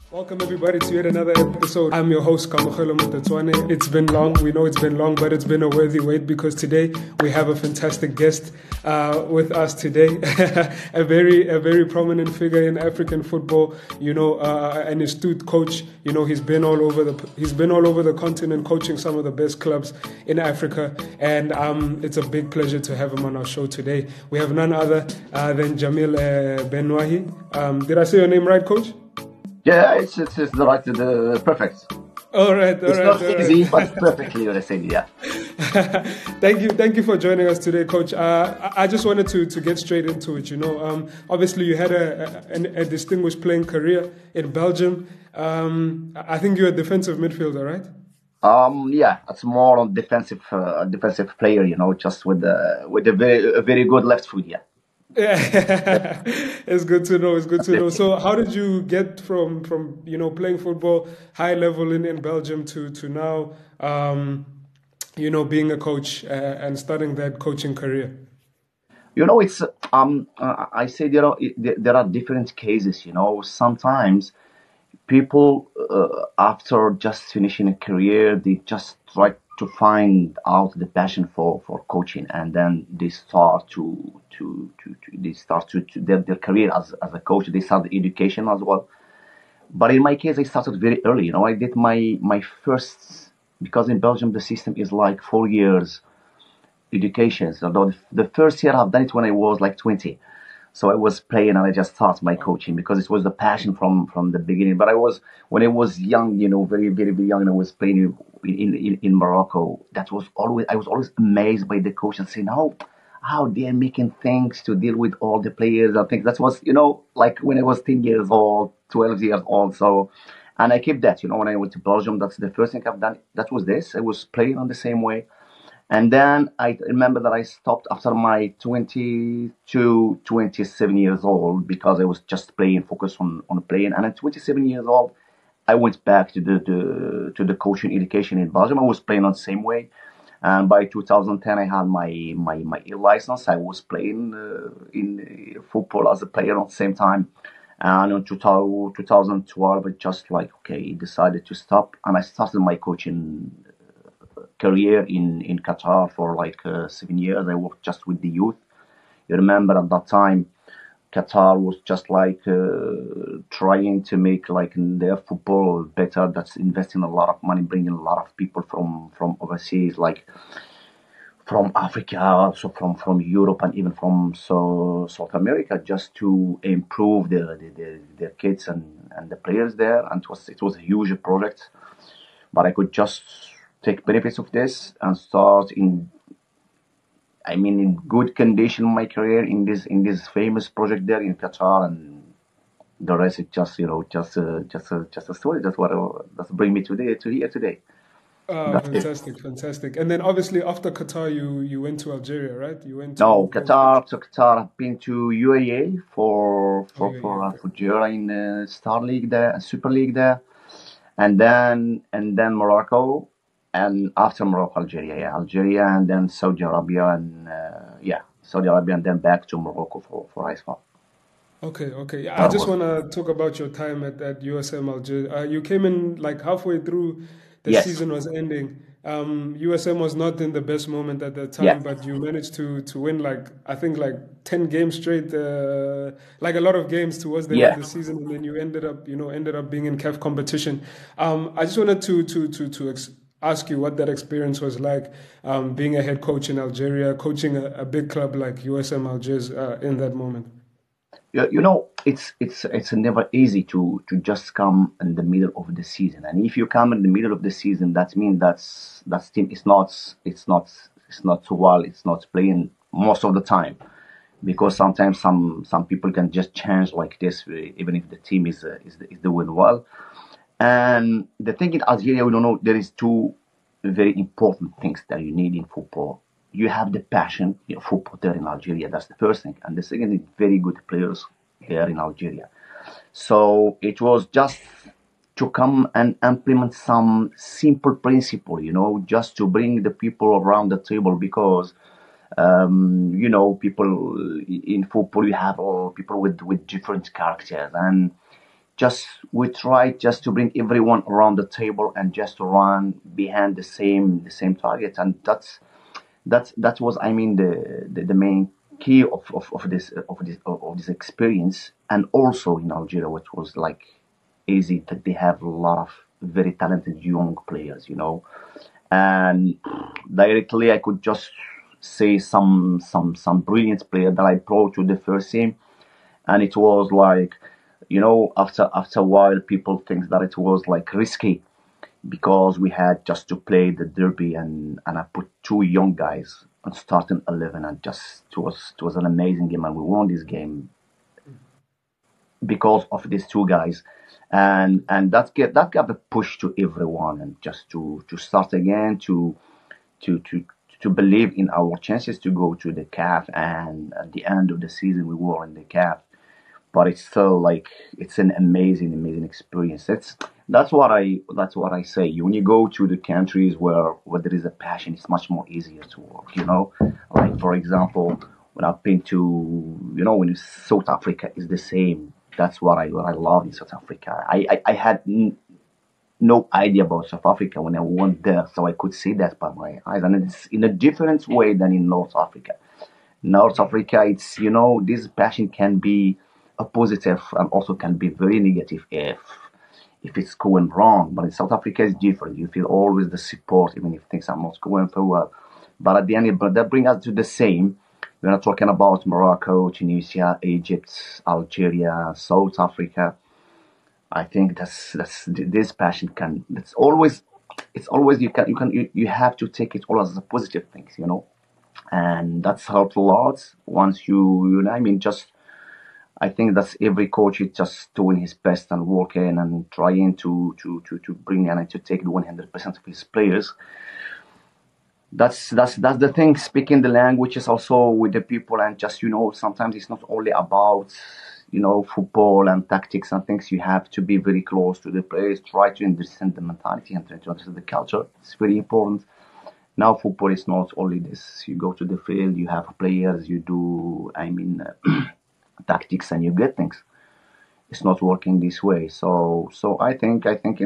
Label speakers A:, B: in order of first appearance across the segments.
A: Welcome everybody to yet another episode. I'm your host Kamokhelo Mutatswane. It's been long, we know it's been long, but it's been a worthy wait because today we have a fantastic guest with us today. a very prominent figure in African football, an astute coach. He's been all over the continent coaching some of the best clubs in Africa, and it's a big pleasure to have him on our show today. We have none other than Jamil Benouahi. Did I say your name right, coach?
B: Yeah, it's the perfect.
A: All right.
B: It's not easy, but perfectly you're saying, yeah.
A: Thank you for joining us today, Coach. I just wanted to get straight into it. Obviously you had a distinguished playing career in Belgium. I think you're a defensive midfielder, right?
B: Yeah, it's more on defensive player, just with a very good left foot, yeah.
A: Yeah, it's good to know. So how did you get from playing football high level in Belgium to now being a coach and starting that coaching career?
B: It's I say there are different cases. Sometimes people after just finishing a career, they just try to find out the passion for coaching, and then they start to their career as a coach. They start education as well. But in my case, I started very early. I did my first, because in Belgium the system is like 4 years education. So the first year I've done it when I was like 20. So I was playing and I just started my coaching because it was the passion from the beginning. But when I was young, very, very, very young, and I was playing in Morocco, I was always amazed by the coach and saying, how they're making things to deal with all the players and things. That was, like when I was 10 years old, 12 years old. So, and I kept that, when I went to Belgium, that's the first thing I've done. That was this. I was playing on the same way. And then I remember that I stopped after my 22, 27 years old because I was just playing, focused on playing. And at 27 years old, I went back to the coaching education in Belgium. I was playing on the same way. And by 2010, I had my E license. I was playing in football as a player at the same time. And in 2012, I just decided to stop. And I started my coaching career in Qatar for 7 years. I worked just with the youth. You remember at that time, Qatar was just trying to make their football better. That's investing a lot of money, bringing a lot of people from overseas, from Africa, also from Europe, and even from South America, just to improve their kids and the players there. And it was a huge project, but I could just take benefits of this and start in good condition my career in this famous project there in Qatar, and the rest is just a story. That's bring me to here today.
A: Fantastic. And then obviously after Qatar, you went to Algeria, right? You went to
B: Qatar. To Qatar, I've been to UAE for Fujairah in Star League there, Super League there, and then Morocco. And after Morocco, Algeria, and then Saudi Arabia, and then back to Morocco for Haifa.
A: Okay. I just want to talk about your time at USM Alger. You came in halfway through the season was ending. USM was not in the best moment at that time, but you managed to win I think 10 games straight, a lot of games towards the end of the season, and then you ended up being in CAF competition. I just wanted to ask you what that experience was like, being a head coach in Algeria, coaching a big club like USM Algiers in that moment.
B: It's never easy to just come in the middle of the season, and if you come in the middle of the season, that means that team is not so well. It's not playing most of the time, because sometimes some people can just change like this, even if the team is doing well. And the thing in Algeria, we don't know, there is two very important things that you need in football. You have the passion, football there in Algeria. That's the first thing. And the second is very good players there in Algeria. So it was just to come and implement some simple principle, just to bring the people around the table, because people in football, you have all people with different characters, and just we tried just to bring everyone around the table and just to run behind the same target, and that was, I mean, the main key of this experience. And also in Algeria, which was like easy, that they have a lot of very talented young players, and directly I could just say some brilliant player that I brought to the first team. And it was like, after a while, people think that it was like risky, because we had just to play the derby, and I put two young guys on starting 11, and just it was an amazing game, and we won this game because of these two guys. And that gave a push to everyone, and just to start again, to believe in our chances to go to the CAF. And at the end of the season, we were in the CAF. But it's still like, it's an amazing experience. That's what I say. When you go to the countries where there is a passion, it's much more easier to work. Like, for example, when I've been to, when South Africa is the same. That's what I love in South Africa. I had no idea about South Africa when I went there, so I could see that by my eyes, and it's in a different way than in North Africa. North Africa, it's, this passion can be a positive, and also can be very negative if it's going wrong. But in South Africa, it's different. You feel always the support, even if things are not going so well. But at the end, but that brings us to the same. We're not talking about Morocco, Tunisia, Egypt, Algeria, South Africa. I think that's this passion can. It's always you have to take it all as a positive things, and that's helped a lot. Once I mean, just, I think that's every coach is just doing his best and working and trying to bring and to take the 100% of his players. That's the thing. Speaking the languages also with the people, and just, sometimes it's not only about, football and tactics and things. You have to be very close to the players, try to understand the mentality and try to understand the culture. It's very important. Now football is not only this. You go to the field, you have players, you do, I mean, tactics, and you get things. It's not working this way. So I think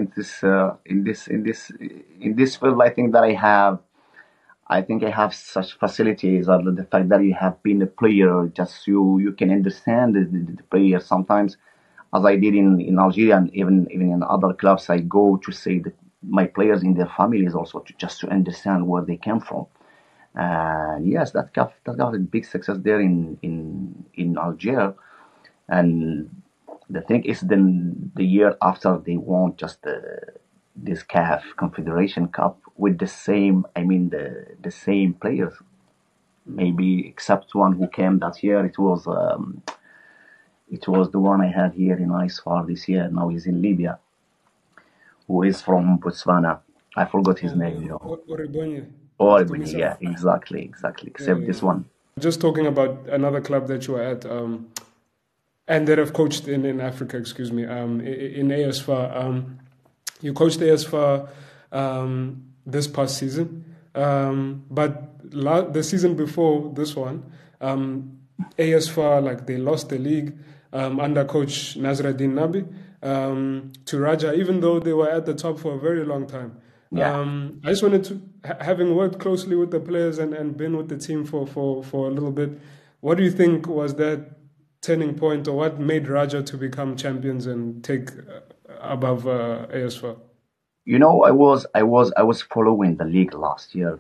B: in this field, I think I have such facilities, or the fact that you have been a player, just you can understand the player sometimes, as I did in Algeria, and even in other clubs. I go to see my players in their families also, just to understand where they came from. And yes, that got a big success there in Algeria. And the thing is, then the year after, they won just this CAF Confederation Cup with the same, I mean, the same players, maybe except one who came that year. It was the one I had here in ISFAR this year. Now he's in Libya, who is from Botswana. I forgot his name.
A: Oribonye.
B: Oribonye, yeah, exactly. Except this one.
A: Just talking about another club that you were at, and that I've coached in Africa, excuse me, in ASFAR. You coached ASFAR this past season, but the season before this one, ASFAR, like, they lost the league under coach Nasreddin Nabi to Raja, even though they were at the top for a very long time.
B: Yeah.
A: I just wanted to, having worked closely with the players and been with the team for a little bit, what do you think was that turning point, or what made Raja to become champions and take above ASFAR?
B: I was following the league last year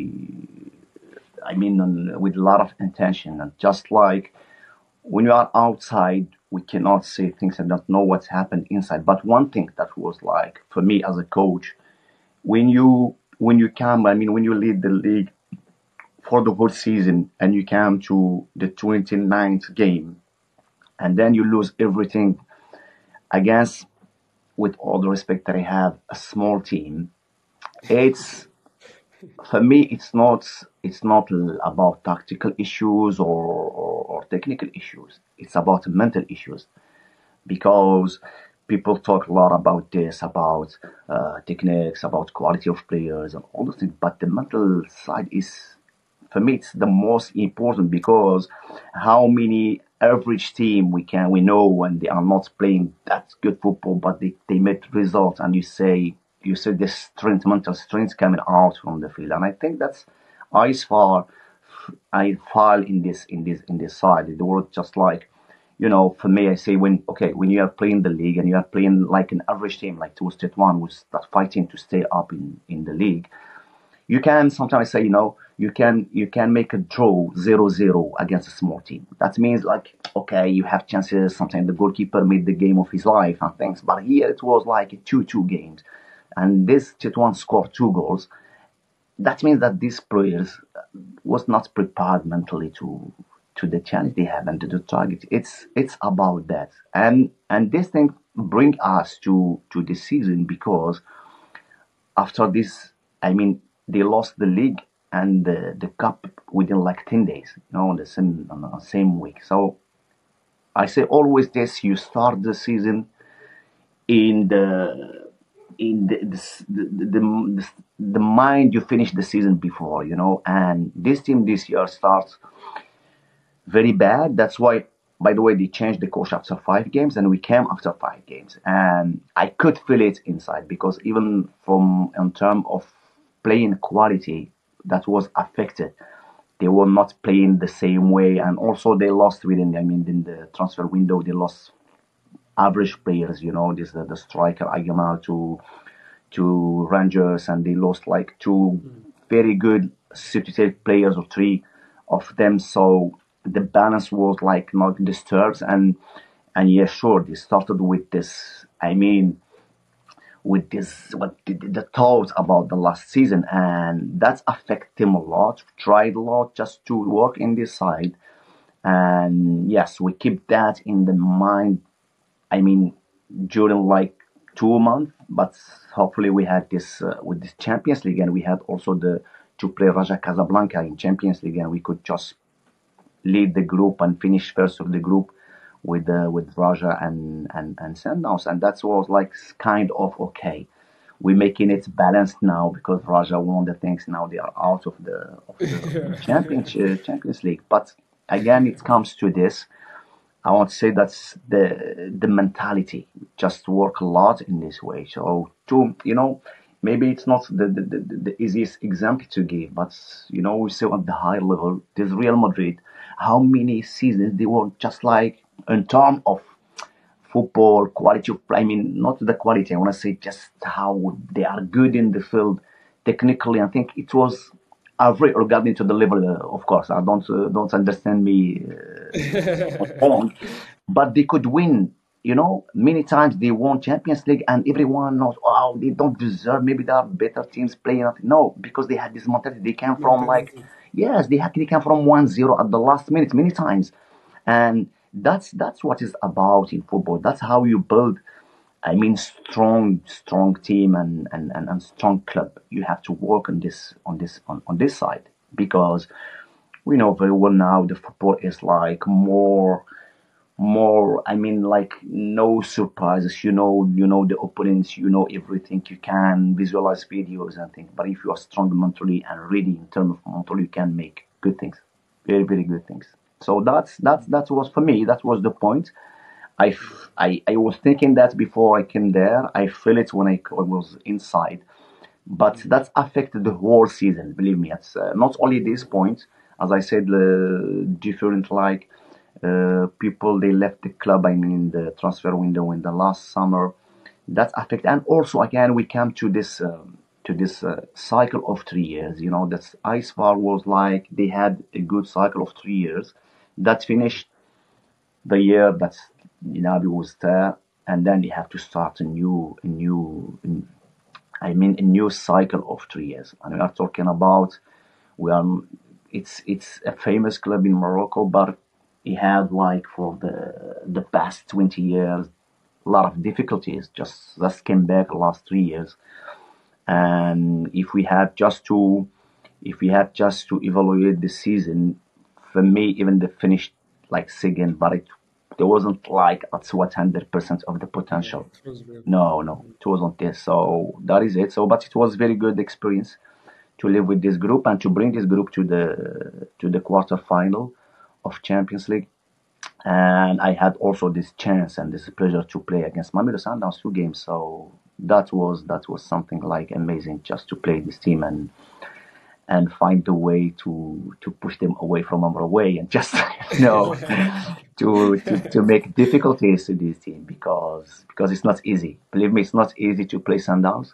B: with a lot of intention, and just like, when you are outside, we cannot see things and don't know what's happened inside. But one thing that was like, for me as a coach, when you come, when you lead the league for the whole season, and you come to the 29th game, and then you lose everything against, with all the respect that I have, a small team. It's For me, it's not about tactical issues or technical issues. It's about mental issues, because people talk a lot about this, about techniques, about quality of players and all those things. But the mental side is, For me, it's the most important because how many average team we know when they are not playing that good football, but they make results, and you say this strength, mental strength coming out from the field, and I think that's I far I fall in this side. The world just like for me, I say when you are playing the league and you are playing like an average team like Tour State One who's that fighting to stay up in the league, you can sometimes say, you can make a draw 0-0 against a small team. That means like, okay, you have chances. Sometimes the goalkeeper made the game of his life and things. But here it was like a 2-2 games. And this Tetuan scored 2 goals. That means that these players was not prepared mentally to the challenge they have and to the target. It's about that. And this thing bring us to this season because after this, I mean, they lost the league and the cup within like 10 days, on the same week. So I say always this: you start the season in the mind you finish the season before, and this team this year starts very bad. That's why, by the way, they changed the coach after 5 games, and we came after 5 games, and I could feel it inside because even from in terms of playing quality, that was affected. They were not playing the same way, and also they lost in the transfer window. They lost average players. This the striker Agamal to Rangers, and they lost like 2 very good substitute players or 3 of them. So the balance was like not disturbed, and yeah, sure, they started with this. With this, what the thoughts about the last season, and that's affected him a lot. Tried a lot just to work in this side, and yes, we keep that in the mind. I mean, during like 2 months, but hopefully we had this with this Champions League, and we had also the to play Raja Casablanca in Champions League, and we could just lead the group and finish first of the group with Raja and Sundowns, and that was like kind of okay. We're making it balanced now because Raja won the things. Now they are out of the Champions League. But again, it comes to this. I want to say that's the mentality. Just work a lot in this way. So maybe it's not the easiest example to give, but we see at the high level, this Real Madrid, how many seasons they were just like in terms of football quality of play. I mean, not the quality. I want to say just how they are good in the field technically. I think it was average regarding to the level. Of course, I don't understand me wrong, but they could win. Many times they won Champions League, and everyone knows, oh, they don't deserve. Maybe there are better teams playing. No, because they had this mentality. They came from like, yes, they came from 1-0 at the last minute many times, and that's what it's about in football. That's how you build. I mean, strong team and strong club. You have to work on this side because we know very well now the football is like more. I mean, like no surprises. You know the opponents. You know everything. You can visualize videos and things. But if you are strong mentally and ready in terms of mental, you can make good things, very very good things. So that was for me. That was the point. I was thinking that before I came there. I feel it when I was inside, but that's affected the whole season. Believe me, it's not only this point. As I said, different like people they left the club. I mean, in the transfer window in the last summer, that affect. And also again, we come to this cycle of 3 years. That ISFAR was like they had a good cycle of 3 years that finished the year that Nabi was there, and then they have to start a new cycle of 3 years. And we are talking about we are it's a famous club in Morocco, but it had like for the past 20 years a lot of difficulties. Just came back the last 3 years, and if we had just to evaluate the season, for me, even they finished like second, but it wasn't like at 100% of the potential. No, it wasn't this. So that is it. So, but it was very good experience to live with this group and to bring this group to the quarterfinal of Champions League. And I had also this chance and this pleasure to play against Mamelodi Sundowns 2 games. So that was something like amazing, just to play this team and find a way to push them away from our way, and just to make difficulties to this team, because it's not easy. Believe me, it's not easy to play Sundowns.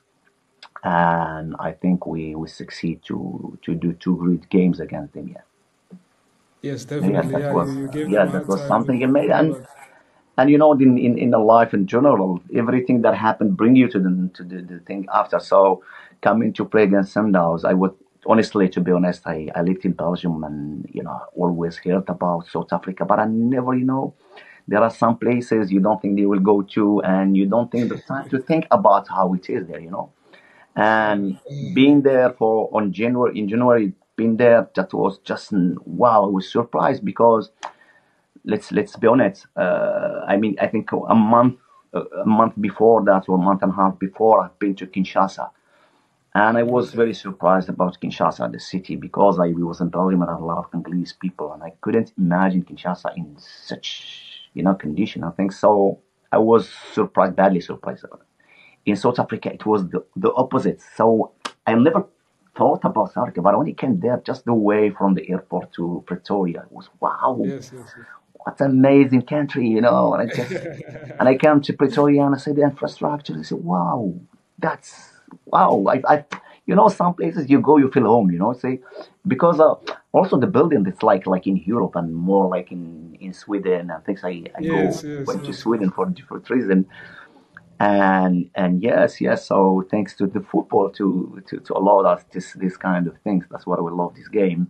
B: And I think we succeed to do 2 great games against them. Yeah.
A: Yes, definitely. You gave them a
B: That
A: hard
B: was
A: time.
B: something amazing. And in the life in general, everything that happened bring you to the thing after. So coming to play against Sundowns, I would honestly, to be honest, I lived in Belgium, and always heard about South Africa, but I never, there are some places you don't think they will go to, and you don't think the time to think about how it is there. And being there in January, being there, that was just wow. I was surprised because let's be honest. I think a month before that, or a month and a half before, I've been to Kinshasa, and I was very surprised about Kinshasa, the city, because we was in Belgium and a lot of Congolese people, and I couldn't imagine Kinshasa in such condition. I think so. I was surprised, badly surprised about it. In South Africa, it was the opposite. So I never thought about South Africa, but when I came there, just the way from the airport to Pretoria, it was wow.
A: Yes.
B: What an amazing country, And I came to Pretoria and I said the infrastructure. I said, wow, that's wow. Some places you go, you feel home. Because also the building, it's like in Europe and more like in Sweden and things. I went to Sweden for different reasons. And yes. So thanks to the football to allow us this kind of things. That's why we love this game.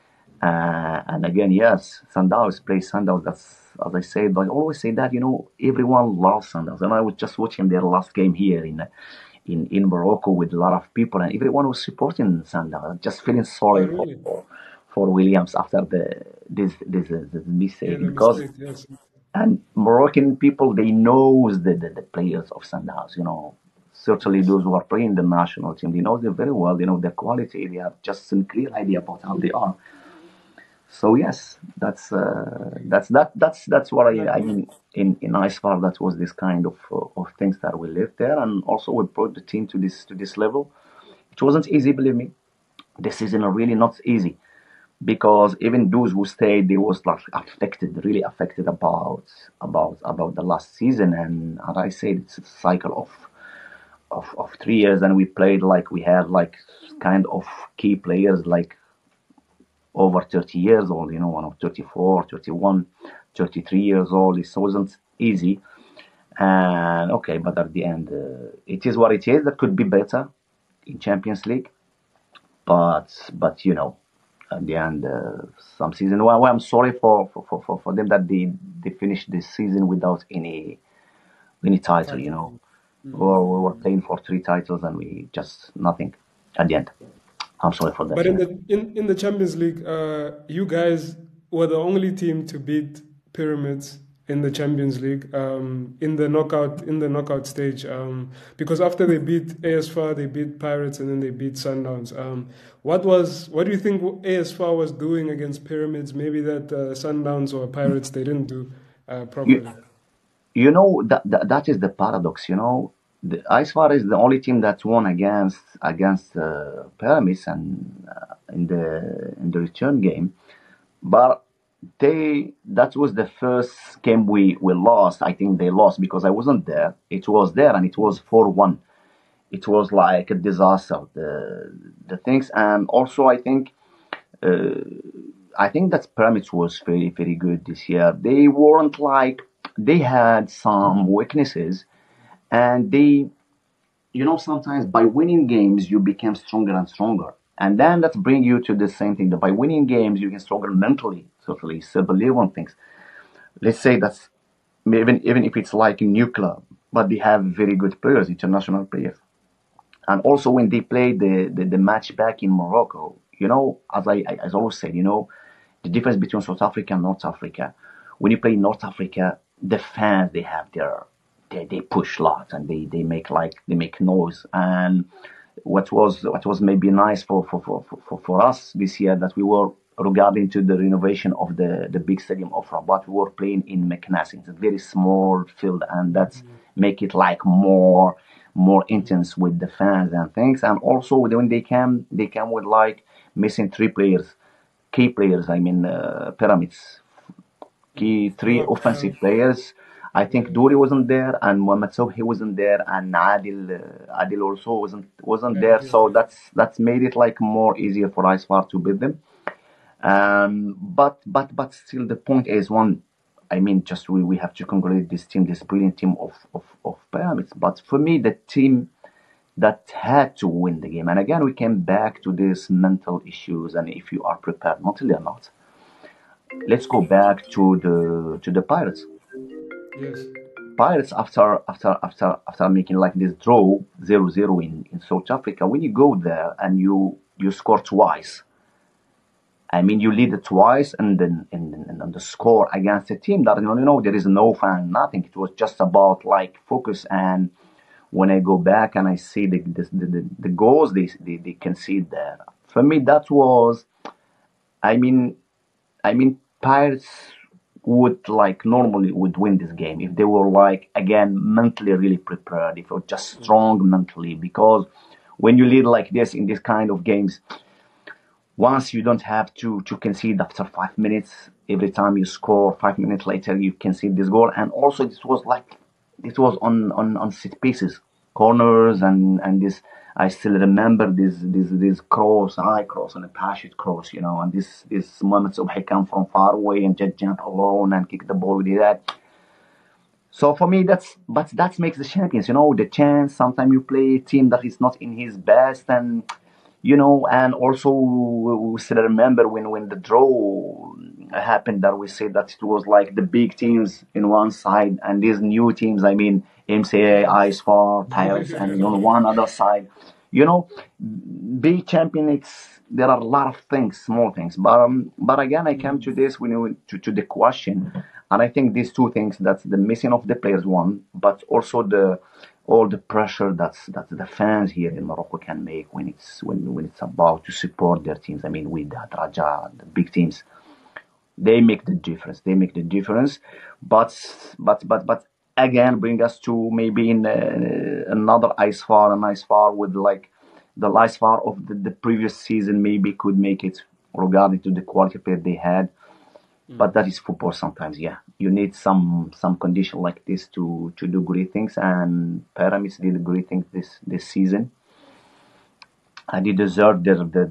B: And again, yes, Sundowns play Sundowns. That's, as I said, but I always say that everyone loves Sundowns. And I was just watching their last game here in Morocco with a lot of people, and everyone was supporting Sundowns. Just feeling sorry for Williams after this mistake, because.
A: Yes.
B: And Moroccan people, they know the players of Sundowns, Certainly those who are playing the national team, they know them very well. They know their quality. They have just a clear idea about how they are. So yes, that's what I mean in ISFAR. That was this kind of things that we lived there, and also we brought the team to this level. It wasn't easy, believe me. This season really not easy, because even those who stayed, they was like really affected about the last season. And as I said, it's a cycle of 3 years, and we played we had kind of key players over 30 years old, 34, 31, 33 years old. It wasn't easy. And okay, but at the end, it is what it is. That could be better in Champions League, but at the end, some season. Well, I'm sorry for them that they finished this season without any title. Or we were playing for 3 titles and we just nothing at the end. I'm sorry for that.
A: But in the Champions League, you guys were the only team to beat Pyramids in the Champions League in the knockout stage. Because after they beat AS FAR, they beat Pirates, and then they beat Sundowns. What do you think AS FAR was doing against Pyramids? Maybe that Sundowns or Pirates they didn't do properly.
B: That is the paradox. The ISFAR is the only team that won against Pyramids and in the return game, but that was the first game we lost. I think they lost because I wasn't there. It was there, and it was 4-1. It was like a disaster. The things, and also I think that Pyramids was very, very good this year. They weren't they had some weaknesses. And they, sometimes by winning games, you become stronger and stronger. And then that brings you to the same thing, that by winning games, you get stronger mentally, certainly. So believe on things. Let's say that's, even if it's like a new club, but they have very good players, international players. And also when they play the match back in Morocco, as I always said, the difference between South Africa and North Africa. When you play North Africa, the fans, they have they push lots, and they make noise, and what was maybe nice for us this year, that we were regarding to the renovation of the big stadium of Rabat. We were playing in Meknès. It's a very small field, and that's make it like more intense with the fans and things. And also when they came with like missing key players. I mean, Pyramids, key three
A: Oh,
B: offensive players. I think Douri wasn't there, and Mohamed Sobhi wasn't there, and Adil also wasn't there. So that's made it like more easier for Isfar to beat them. But still, the point is one. I mean, just we have to congratulate this team, this brilliant team of Pyramids. But for me, the team that had to win the game, and again, we came back to these mental issues, and if you are prepared mentally or not. Let's go back to the Pirates.
A: yes.
B: Pirates, after making like this draw 0-0 in South Africa, when you go there and you score twice, I mean, you lead it twice, and then and the score against a team that there is no fan, nothing. It was just about like focus. And when I go back and I see the goals they concede there, for me that was, I mean, Pirates would like normally would win this game if they were like again mentally really prepared, if they were just strong mentally. Because when you lead like this in this kind of games, once you don't have to concede after 5 minutes, every time you score 5 minutes later you concede this goal. And also this was on set pieces, corners, and this. I still remember this cross, high cross, and a parachute cross, and this moment of come from far away and just jump alone and kick the ball with that. So for me, that makes the champions, the chance. Sometimes you play a team that is not in his best, and also we still remember when the draw happened, that we said that it was like the big teams in one side and these new teams, I mean, MCA, Isfar, Pirates, and on one other side, big champion. There are a lot of things, small things, but again, I come to this when you went to the question, and I think these two things, that's the missing of the players one, but also all the pressure that the fans here in Morocco can make when it's about to support their teams. I mean, with the Raja, the big teams, they make the difference. They make the difference. But again, bring us to maybe in another Isfar with like the Isfar of the previous season maybe could make it regarding to the quality player they had. But that is football sometimes, yeah. You need some condition like this to do great things, and Pyramids did great things this season. And they deserved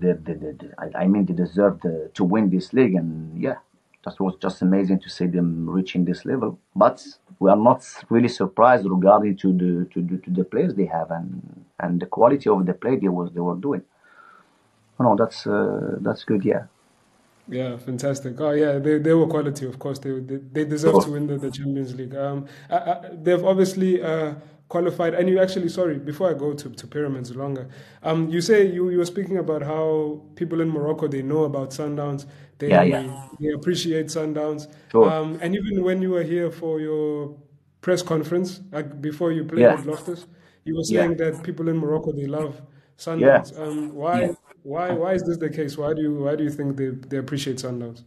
B: they deserved to win this league, and yeah, that was just amazing to see them reaching this level. But we are not really surprised regarding to the players they have and the quality of the play they were doing. No, that's good, yeah.
A: Yeah, fantastic. Oh, yeah, they were quality, of course. They deserve to win the Champions League. They've obviously qualified. And you actually, sorry, before I go to Pyramids longer, you say you were speaking about how people in Morocco, they know about Sundowns. They appreciate Sundowns.
B: Sure.
A: And even when you were here for your press conference, like before you played with Loftus, you were saying that people in Morocco, they love Sundowns. Why is this the case? Why do you think they appreciate Sundowns?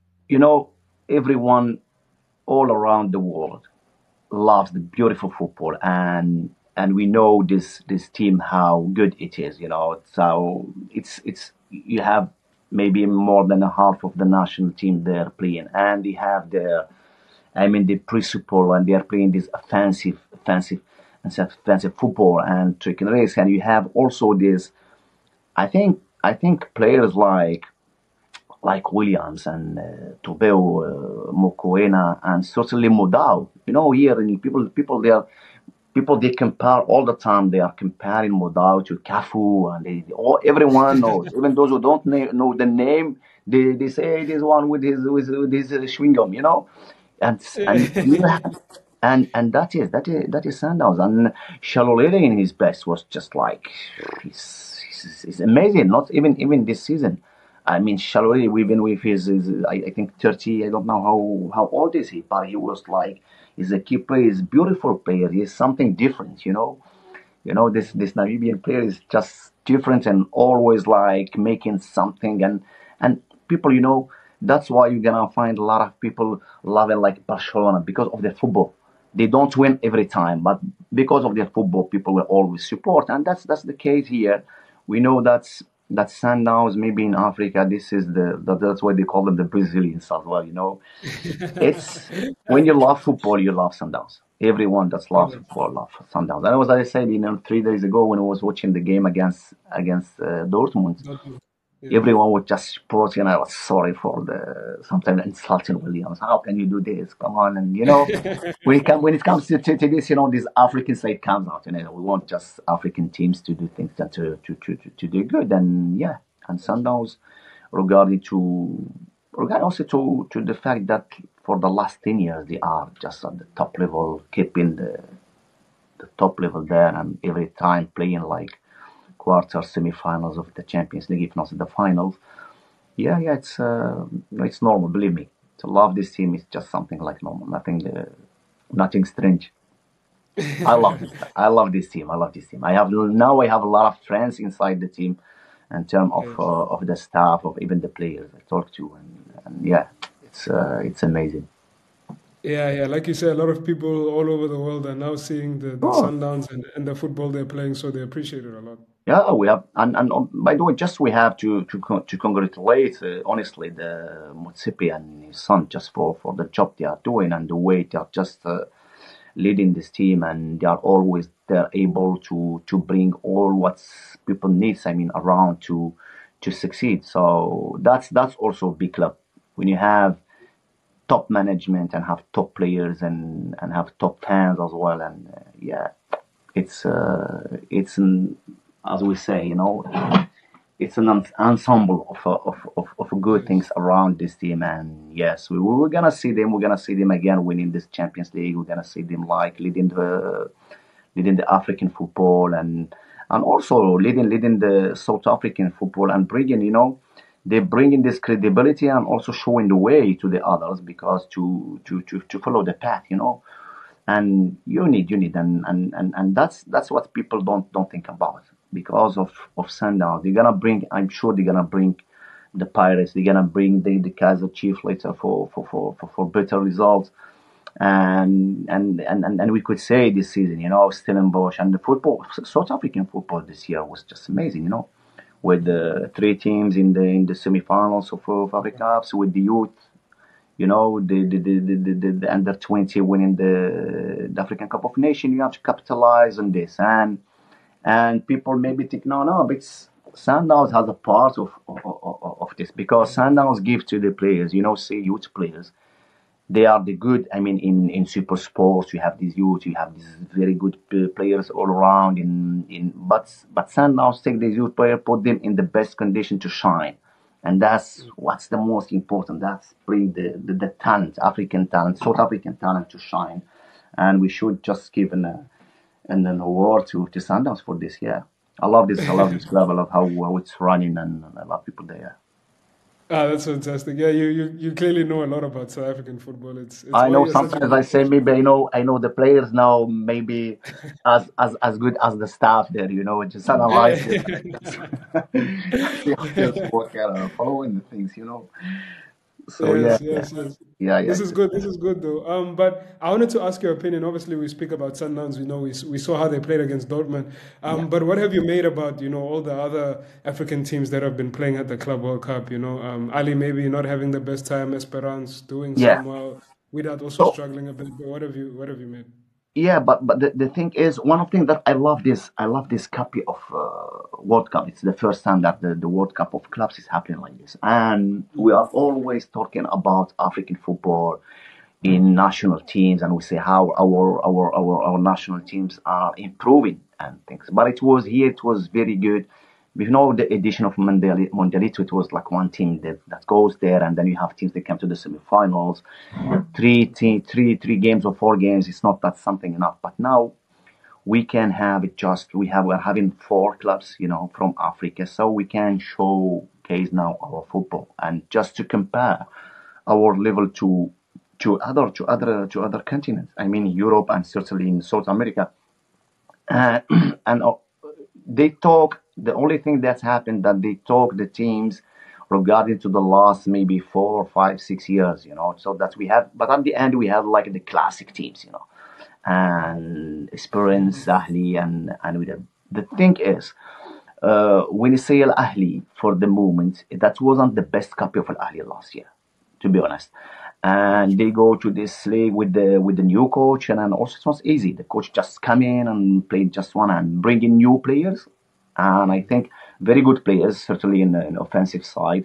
B: Everyone all around the world loves the beautiful football, and we know this team how good it is. So it's you have maybe more than a half of the national team there playing, and they have the principle, and they are playing this offensive football and trick and race, and you have also this. I think players like Williams and Tobeo, Mokoena, and certainly Modao. Here in people they compare all the time. They are comparing Modao to Cafu, and everyone knows. Even those who don't know the name, they say this one with his chewing gum, and that is Sundowns. And Shalolele in his best was just like he's amazing. Not even this season. I mean, Shalolele, even with his I think 30. I don't know how old is he, but he was like he's a key player. He's a beautiful player. He's something different. This Namibian player is just different and always like making something, and people, that's why you're gonna find a lot of people loving like Barcelona because of their football. They don't win every time, but because of their football, people will always support, and that's the case here. We know that Sundowns, maybe in Africa, this is that's why they call them the Brazilians as well. It's when you love football, you love Sundowns. Everyone that loves football loves Sundowns. And as I said, 3 days ago when I was watching the game against Dortmund,
A: Yeah.
B: everyone was just supporting. I was sorry for the sometimes insulting Williams. How can you do this? Come on, and when it comes to this, this African side comes out. We want just African teams to do things and to do good. And yeah, and Sundowns regarding also to the fact that for the last 10 years they are just at the top level, keeping the top level there, and every time playing like quarter, semi-finals of the Champions League, if not the finals. Yeah, it's normal. Believe me, to love this team is just something like normal. Nothing strange. I love this. I love this team. I love this team. I have a lot of friends inside the team, in terms of the staff, of even the players I talk to, and yeah, it's amazing.
A: Yeah. Like you said, a lot of people all over the world are now seeing the
B: Oh,
A: Sundowns and the football they're playing, so they appreciate it a lot.
B: yeah, we have, and by the way, just we have to congratulate honestly the Motsepe and his son just for the job they are doing and the way they are just leading this team, and they're able to bring all what people needs. I mean, around to succeed. So that's also a big club when you have top management and have top players and have top fans as well. And yeah, it's as we say, it's an ensemble of good things around this team. And yes, we're gonna see them. We're gonna see them again winning this Champions League. We're gonna see them like leading the African football, and also leading the South African football, and bringing they bringing this credibility and also showing the way to the others, because to follow the path, and you need, and that's what people don't think about. Because of Sundown, they're gonna bring, I'm sure they're gonna bring the Pirates, they're gonna bring the Kaiser Chiefs later for better results. And we could say this season, Stellenbosch and the football, South African football this year was just amazing, with the three teams in the semi-finals of Africa Cups, with the youth, the under 20 winning the African Cup of Nations. You have to capitalize on this, and people maybe think no, but Sundowns has a part of this, because Sundowns give to the players, say youth players. They are the good. I mean, in super sports, you have these youth, you have these very good players all around. But Sundowns take these youth players, put them in the best condition to shine, and that's what's the most important. That's bring the talent, African talent, South African talent to shine, and we should just give an award to Sundowns for this year. I love this. I love this club. I love how it's running, and I love people there.
A: Ah, that's fantastic. Yeah, you clearly know a lot about South African football. It's
B: I
A: why
B: know
A: you're such a
B: sometimes
A: good
B: I say
A: coach.
B: maybe I know the players now maybe as good as the staff there, just analyze it. See how things work out, following the things. So yeah,
A: Yes.
B: yeah.
A: This is good. This is good, though. But I wanted to ask your opinion. Obviously, we speak about Sundowns. We saw how they played against Dortmund.
B: Yeah.
A: But what have you made about all the other African teams that have been playing at the Club World Cup? Ali maybe not having the best time, Esperance doing
B: Yeah.
A: some well, Without also
B: So
A: struggling a bit. But what have you made?
B: yeah, but the thing is, one of the things that I love this copy of World Cup. It's the first time that the World Cup of clubs is happening like this, and we are always talking about African football in national teams, and we say how our national teams are improving and things. But it was here, it was very good. The edition of Mondialito, it was like one team that goes there, and then you have teams that come to the semifinals. Three games or 4 games, it's not that something enough. But now we can have it just, we're having 4 clubs, from Africa, so we can showcase now our football, and just to compare our level to other continents. I mean, Europe and certainly in South America. uh, and they talk. The only thing that's happened that they talk the teams regarding to the last maybe 4, 5, 6 years, So that we have, but at the end we have like the classic teams, and Esperance, Ahli, and with the thing is, when you say Al Ahli for the moment, that wasn't the best copy of Al Ahli last year, to be honest. And they go to this league with the new coach, and then also it was easy. The coach just come in and played just one and bring in new players, and I think very good players, certainly in the offensive side,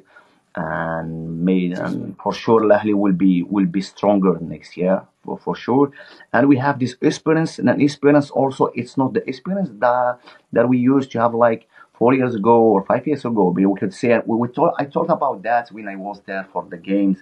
B: and for sure Al Ahly will be stronger next year for sure. And we have this experience, and an experience also. It's not the experience that we used to have like 4 years ago or 5 years ago. But we could say I talked about that when I was there for the games,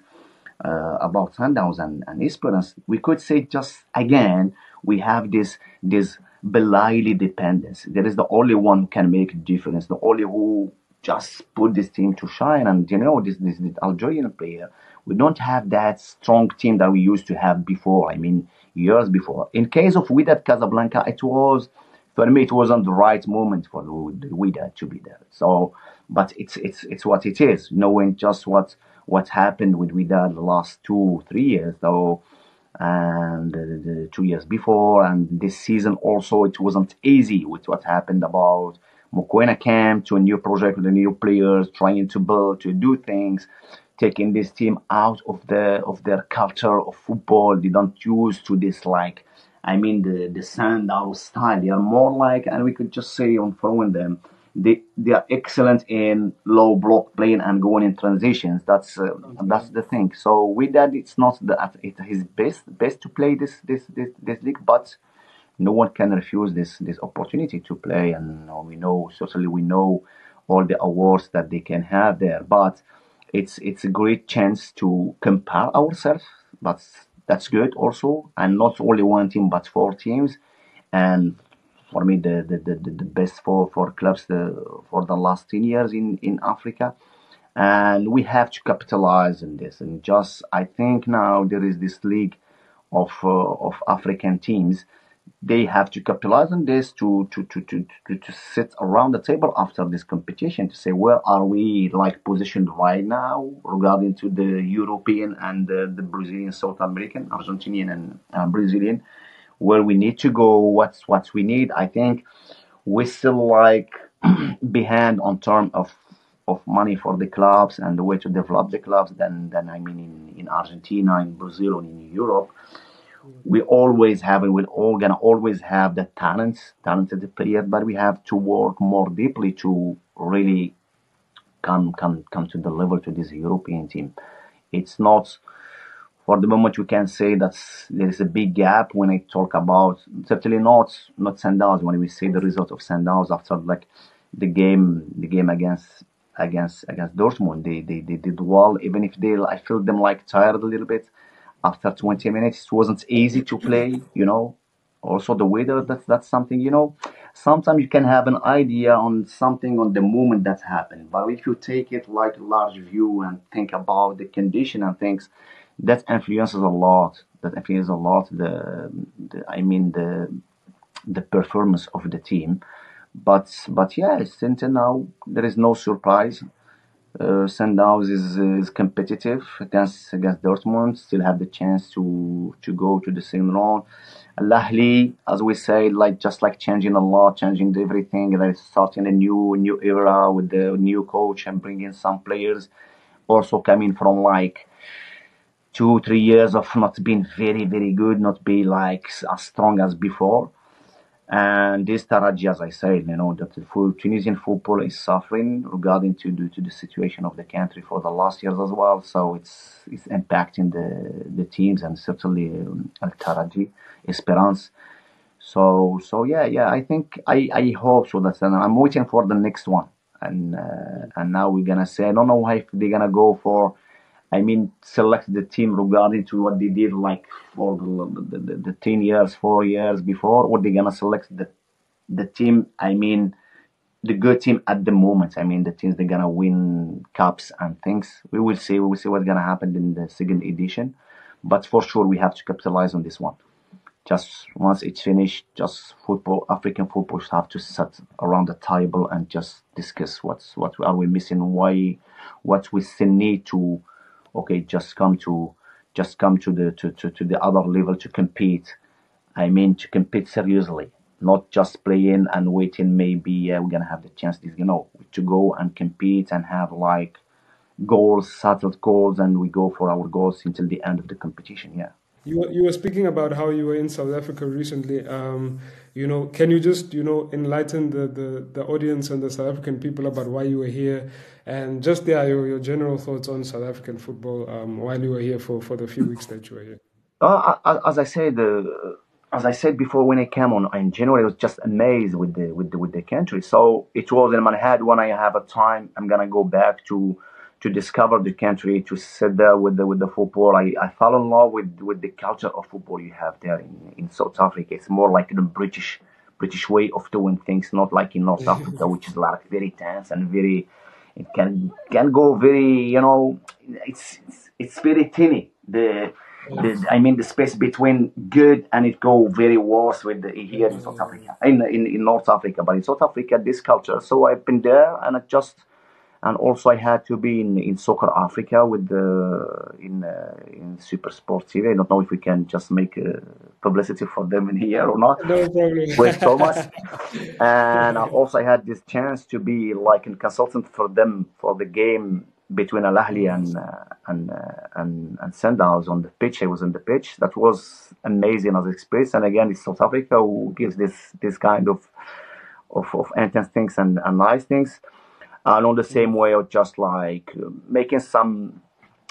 B: about Sundowns and Esperance. We could say just again we have this Belaili dependence. There is the only one who can make a difference, the only who just put this team to shine. And this Algerian player, we don't have that strong team that we used to have before. I mean, years before. In case of Wydad Casablanca, for me it wasn't the right moment for the Wydad to be there. So, but it's what it is. Knowing just what happened with Wydad the last 2 3 years though, and the 2 years before, and this season also it wasn't easy with what happened about Mokoena came to a new project with the new players, trying to build, to do things, taking this team out of their culture of football. They don't use to this like, I mean the Sandow style. They are more like, and we could just say on following them, they are excellent in low block playing and going in transitions. That's the thing. So with that, it's not his best to play this league, but no one can refuse this opportunity to play. And we know all the awards that they can have there. But it's a great chance to compare ourselves. That's good also, and not only one team but four teams. And for me, the best for clubs for the last 10 years in Africa. And we have to capitalize on this. And just I think now there is this league of African teams. They have to capitalize on this to sit around the table after this competition to say where are we like positioned right now regarding to the European and the Brazilian, South American, Argentinian and Brazilian, where we need to go, what we need. I think we still like behind on terms of money for the clubs and the way to develop the clubs than I mean in Argentina, in Brazil, and in Europe. We always have, and we're all gonna always have the talented player, but we have to work more deeply to really come to the level to this European team. It's not for the moment we can say that there is a big gap when I talk about, certainly not Sundowns, when we see the result of Sundowns after like the game against Dortmund. They did well, even if I feel them like tired a little bit after 20 minutes. It wasn't easy to play. Also the weather, that's something. Sometimes you can have an idea on something on the moment that happened, but if you take it like a large view and think about the condition and things, that influences a lot. That influences a lot I mean the performance of the team. But yeah, until now there is no surprise. Sundowns is competitive against Dortmund. Still have the chance to go to the second round. Al Ahly, as we say, like just like changing a lot, changing everything. They're starting a new era with the new coach and bringing some players. Also coming from like 2 3 years of not being very very good, not be like as strong as before. And this Taraji, as I said, that the Tunisian football is suffering regarding to the situation of the country for the last years as well. So it's impacting the teams, and certainly Al Taraji, Esperance. So yeah. I think I hope so. And I'm waiting for the next one. And now we're gonna say I don't know if they're gonna go for. I mean, select the team regarding to what they did like for the 10 years, 4 years before, or they're gonna select the team. I mean, the good team at the moment. I mean, the teams they're gonna win cups and things. We will see. We will see what's gonna happen in the second edition, but for sure we have to capitalize on this one. Just once it's finished, just football, African football have to sit around the table and just discuss what are we missing, why, what we still need to, okay, just come to to the other level to compete. I mean, to compete seriously, not just playing and waiting. Maybe we're gonna have the chance, to go and compete and have like goals, settled goals, and we go for our goals until the end of the competition. Yeah.
A: You were speaking about how you were in South Africa recently. Can you just enlighten the audience and the South African people about why you were here, and just your general thoughts on South African football while you were here for the few weeks that you were here.
B: As I said, before, when I came on in January, I was just amazed with the country. So it was in my head, when I have a time, I'm gonna go back to discover the country, to sit there with the football. I fell in love with the culture of football you have there in South Africa. It's more like the British way of doing things, not like in North Africa, which is like very tense and very, it can go very, it's very tiny. I mean, the space between good and it go very worse with here in South Africa, in North Africa. But in South Africa, this culture. So I've been there, and also I had to be in Soccer Africa with in Super Sport TV. I don't know if we can just make publicity for them in here or not.
A: No problem.
B: With Thomas, and also I had this chance to be like a consultant for them for the game between Al Ahly and Sundowns on the pitch. I was on the pitch. That was amazing as experience. And again, it's South Africa who gives this kind of intense things and nice things. And on the same way of just like making some,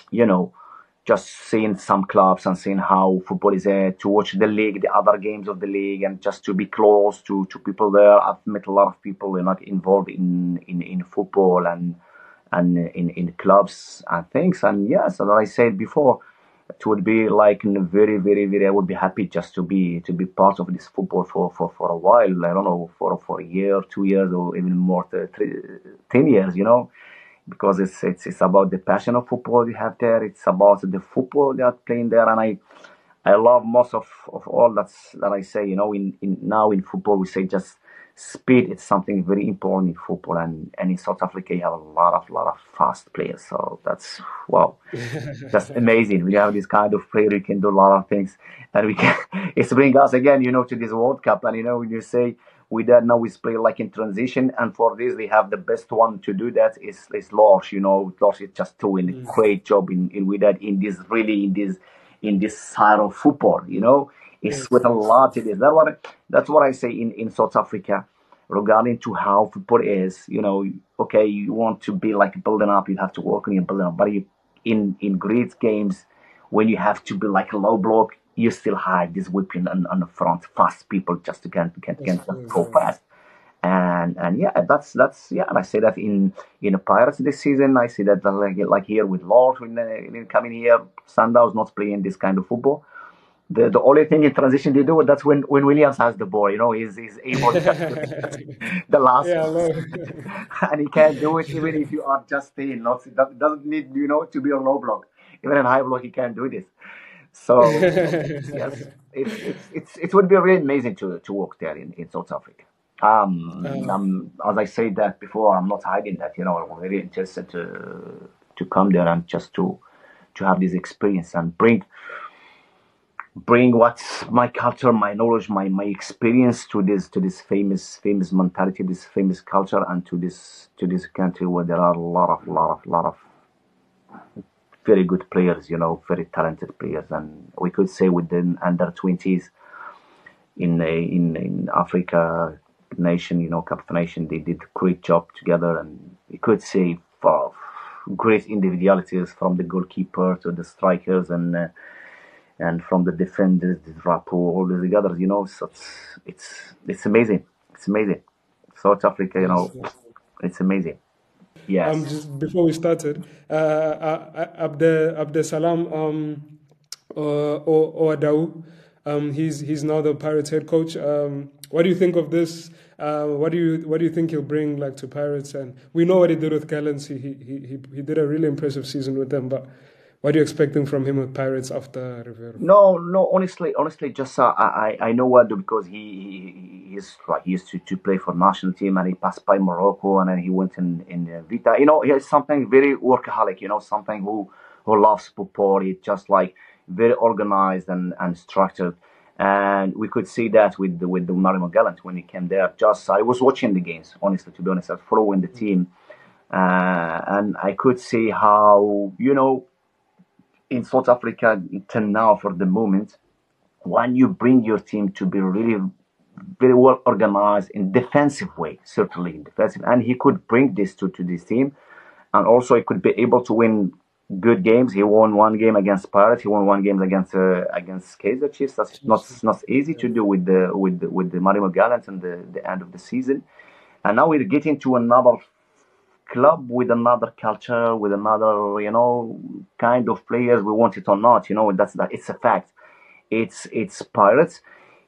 B: just seeing some clubs and seeing how football is there, to watch the league, the other games of the league, and just to be close to people there. I've met a lot of people involved in football and in clubs and things. And yes, as I said before, it would be like very, very, very, I would be happy just to be part of this football for a while. I don't know, for a year, 2 years, or even more, 10 years, because it's about the passion of football you have there. It's about the football they are playing there. And I love most of all that I say, now in football, we say just speed is something very important in football, and in South Africa you have a lot of fast players. So that's, wow, that's amazing. We have this kind of player who can do a lot of things, and we can. It's bring us again, to this World Cup, and when you say we don't know, we play like in transition, and for this we have the best one to do that is Lars. Lars is just doing a great job in with that in this side of football. It's with a lot of this. That's what I say in South Africa regarding to how football is. Okay, you want to be like building up, you have to work on your building up. But in great games, when you have to be like a low block, you still have this whipping on the front, fast people just can just go fast. And yeah, that's yeah. And I say that in the Pirates this season, I see that like here with Lord when coming here, Sundowns not playing this kind of football. The only thing in transition they do, that's when Williams has the ball. He's able to the last and he can do it even if you are just staying. It doesn't need to be a low block. Even in high block, he can do this. So yes, it would be really amazing to work there in South Africa. As I said that before, I'm not hiding that. I'm very interested to come there and just to have this experience and bring what's my culture, my knowledge, my experience to this famous mentality, this famous culture, and to this country where there are a lot of very good players, very talented players. And we could say within under 20s in Africa nation, Cup of Nation, they did a great job together. And we could say for great individualities, from the goalkeeper to the strikers and from the defenders, the Rapo, all the others, so it's amazing. It's amazing. South Africa, it's amazing. Yes.
A: Just before we started, Abdesalam Oadau, he's now the Pirates head coach. What do you think of this? What do you think he'll bring to Pirates? And we know what he did with Gallants. He did a really impressive season with them. But What are you expecting from him with Pirates after Rivero?
B: No. Honestly, just I know Wado because he used to play for national team, and he passed by Morocco, and then he went in Vita. He's something very workaholic. Something who loves football. He's just like very organized and structured. And we could see that with the Marimo Gallant when he came there. I was watching the games, honestly, to be honest. I was following the team, and I could see how in South Africa till now, for the moment, when you bring your team to be really very well organized in defensive way, certainly in defensive, and he could bring this to this team, and also he could be able to win good games. He won one game against Pirates. He won one game against Kaizer Chiefs. That's not easy to do with the Marimo Gallant and the end of the season. And now we're getting to another club with another culture, with another kind of players. We want it or not, it's a fact. It's Pirates.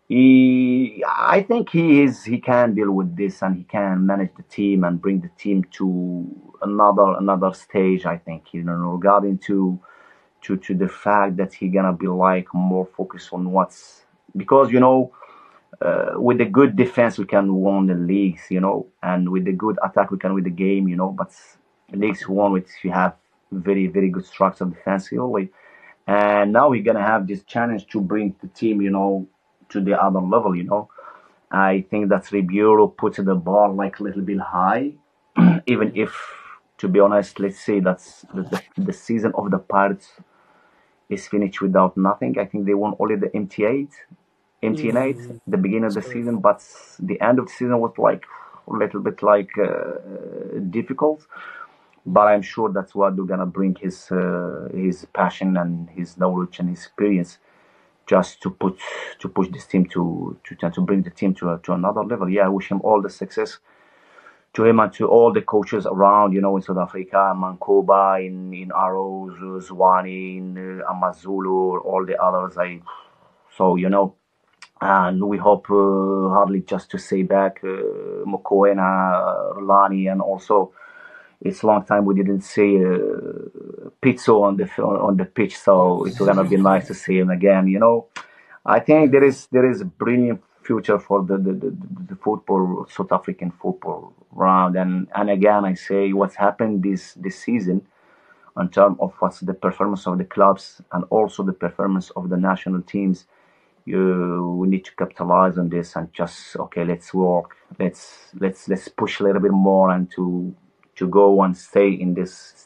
B: I think he can deal with this, and he can manage the team and bring the team to another stage. I think regarding to the fact that he's gonna be like more focused on because with the good defense we can win the leagues, and with the good attack we can win the game, but the leagues won if you have very, very good structure defensively. And now we're gonna have this challenge to bring the team, to the other level. I think that Ribeiro put the bar like a little bit high, even if, to be honest, let's say that's the season of the Pirates is finished without nothing. I think they won only the MT8, the beginning of the season, but the end of the season was like a little bit like difficult. But I'm sure that's what they're gonna bring his passion and his knowledge and his experience, just to push this team to bring the team to another level. Yeah, I wish him all the success, to him and to all the coaches around, in South Africa, Mankoba, in Arrows, Zwane, in Amazulu, all the others. And we hope hardly just to say back Mokoena, Rulani, and also it's a long time we didn't see Pizzo on the pitch, so it's gonna be nice to see him again. I think there is a brilliant future for the football, South African football round, and again I say what's happened this season in terms of what's the performance of the clubs and also the performance of the national teams. We need to capitalize on this and just let's work, let's push a little bit more and to go and stay in this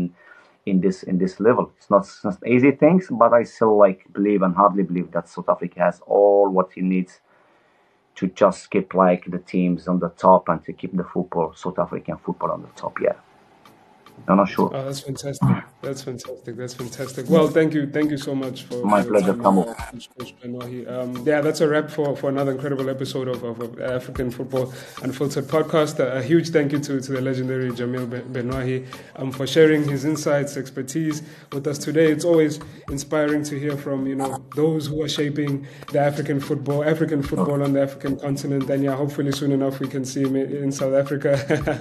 B: level. It's not easy things, but I still believe and hardly believe that South Africa has all what he needs to just keep the teams on the top and to keep the South African football on the top. Yeah. I'm not sure.
A: Oh, that's fantastic. That's fantastic. Well, thank you so much for
B: my pleasure, Kamo.
A: That's a wrap for another incredible episode of African Football Unfiltered podcast. A huge thank you to the legendary Jamil Benouahi for sharing his insights, expertise with us today. It's always inspiring to hear from those who are shaping the African football on the African continent. And hopefully soon enough we can see him in South Africa.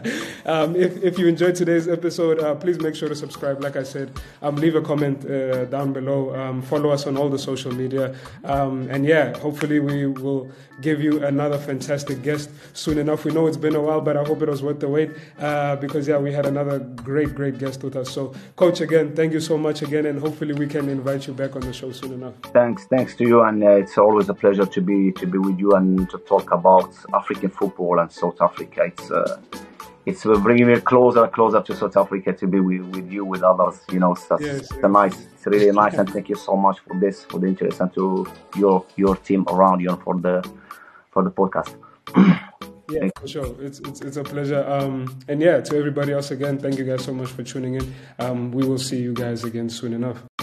A: If you enjoyed today's episode, please make sure to subscribe. Like I said, leave a comment down below. Follow us on all the social media. And hopefully we will give you another fantastic guest soon enough. We know it's been a while, but I hope it was worth the wait because we had another great guest with us. So, Coach, again, thank you so much again, and hopefully we can invite you back on the show soon enough.
B: Thanks to you, and it's always a pleasure to be with you and to talk about African football and South Africa. It's bringing me closer to South Africa to be with you, with others. It's really nice, and thank you so much for the interest, and to your team around you for the podcast.
A: Yeah, for sure. It's a pleasure. And to everybody else again, thank you guys so much for tuning in. We will see you guys again soon enough.